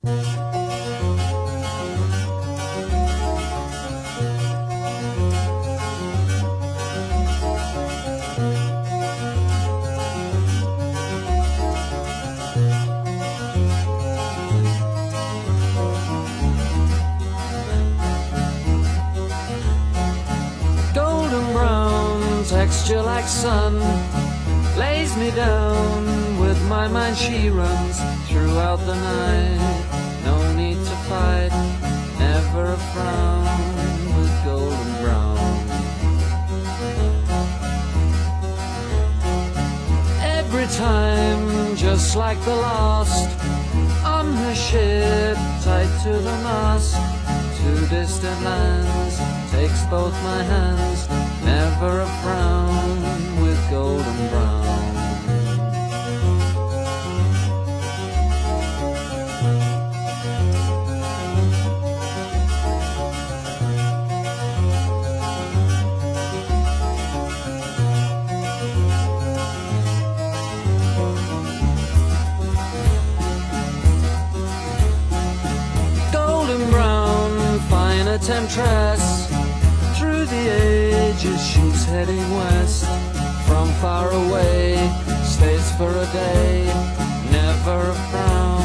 Texture like sun lays me down. With my mind she runs throughout the night. No need to fight, never a frown. With golden brown, every time just like the last. On her ship, tied to the mast, to distant lands, takes both my hands. Never a frown, with golden brown. Golden brown, fine a temptress. Through the ages she's heading west. From far away, stays for a day, never a frown.